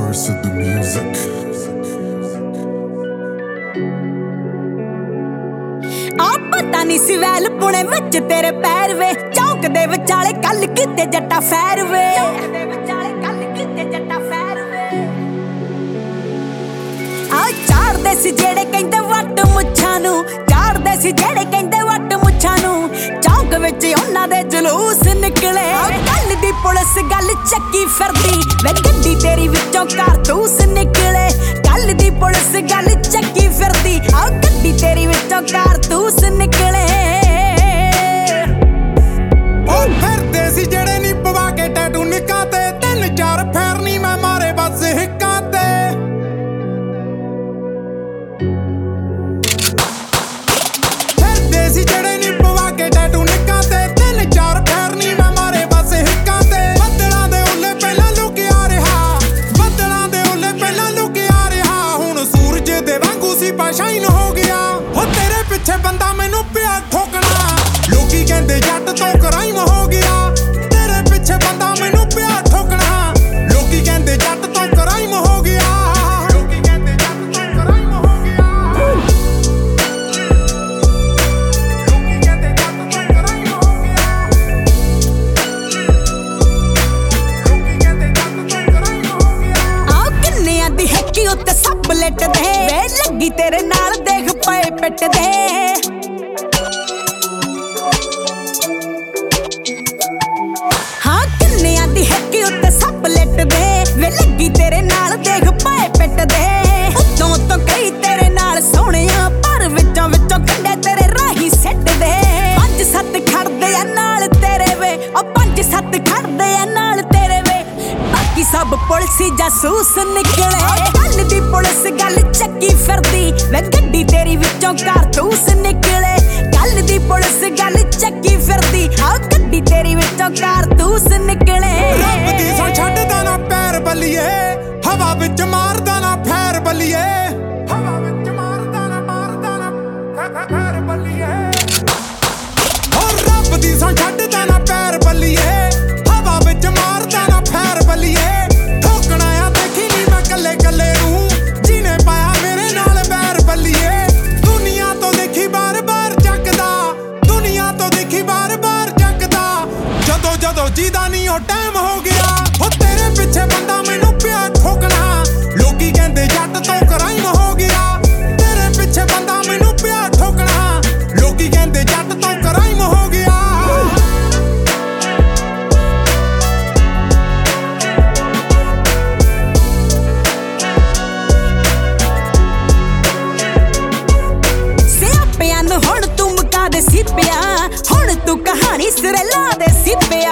verse of the music. पता नहीं सी well Pune विच तेरे पैर वे चौक दे विचाले कल किते जट्टा फैर वे झाड़दे सी जेड़े कहंदे वट मुच्छां नूं झाड़दे सी जेड़े कहंदे वट मुच्छां नूं चौक विच उन्हां दे जलूस निकले कल दी पुलिस गल चक्की फिरदी वे गड्डी तेरी विचों कारतूस निकले कल दी पुलिस गल चक्की फिरदी आ गड्डी तेरी विचों कारतूस निकले ओ फिरदे सी जेड़े नी पवा के टैटू निक्कां ते तीन चार फेर नी मैं मारे बस हिक्कां ते फिरदे सी जेड़े नी पवा के टैटू निक्कां ते तीन चार फेर नी मैं मारे बस हिक्कां ते बदलां दे उल्ले पहलां लुकिया रिहा बदलां दे उल्ले पहलां लुकिया रिहा हुण सूरज दे वांगू सी पाशाइन हो गया हो तेरे पिछे बंदा मैनू पिया ठोकना लोकी कहंदे जट तो क्राइम हो गया तेरे पिछे बंदा मैनू पिया ठोकना लोकी कहंदे जट तो क्राइम हो गया लोकी कहंदे जट तो क्राइम हो गया लोकी कहंदे जट तो क्राइम हो गया लोकी कहंदे जट तो क्राइम हो गया आ किन्नियां दी हक्की उत्ते सब लट दे वे लगी तेरे नाल देख पए पिट दे वे लगी तेरे नाल देख पाए पिट दे उतों तो कई तेरे नाल सोहणिया पर विचों विचों कंडे तेरे राही सिट दे पंज सत्त खड़दे आ नाल तेरे वे ओ पंज सत्त खड़दे आ नाल तेरे वे बाकी सब पुलिस जासूस निकले कल दी पुलिस गल चक्की फिरदी वे गड्डी तेरी विचों कारतूस निकले कल दी पुलिस गल चक्की फिरदी आ गड्डी तेरी विचों कारतूस निकले रब दी सौ छड्डदा ना पैर बलिए हवा विच मारदा ना फैर बलिए हवा विच मारदा ना फैर बलिए ओ रब दी सौ छड्डदा ना पैर बलिए हवा विच मारदा ना फैर बलिए ठोकना आ देखी नी मैं कल्ले कल्ले नूं जीने पाया मेरे नाल बैर बलिए दुनिया तो देखी बार बार जगदा दुनिया तो देखी बार बार जगदा जदों जदों जीदा नी ओ टाइम हो गया हो तेरे पिछे बंदा मैनू पिया ठोकना लोकी कहंदे जट तो क्राइम हो गया तेरे पिछे बंदा मैनू पिया ठोकना लोकी कहंदे जट तो क्राइम हो गया सियापियां नूं हुण तू मुका दे सिपिया हुण तू कहानी सिरे ला दे सिपिया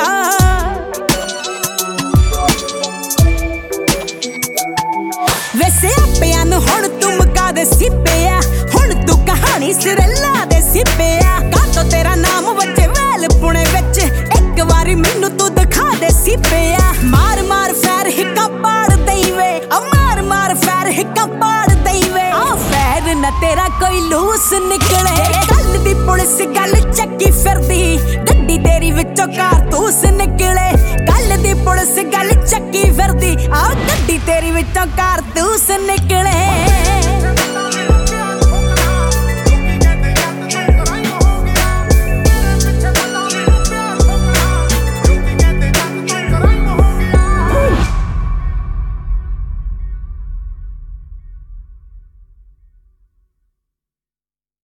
वे सियापियां नूं हुण तू मुका दे सिपिया हुण तू कहानी सिरे ला दे सिपिया कातो तेरा नाम वजे वैल पुणे विच एक वारी मैनू तू दिखा दे सिपिया मार मार फैर हिक्का पाड़ दई वे ओ मार मार फैर हिक्का पाड़ दई वे आ फैर ना तेरा कोई लूस निकले कल दी पुलिस गल चक्की फिरदी गड्डी तेरी विचों कारतूस निकले कल दी पुलिस गल चक्की फिरदी आ गड्डी तेरी विचों कारतूस निकले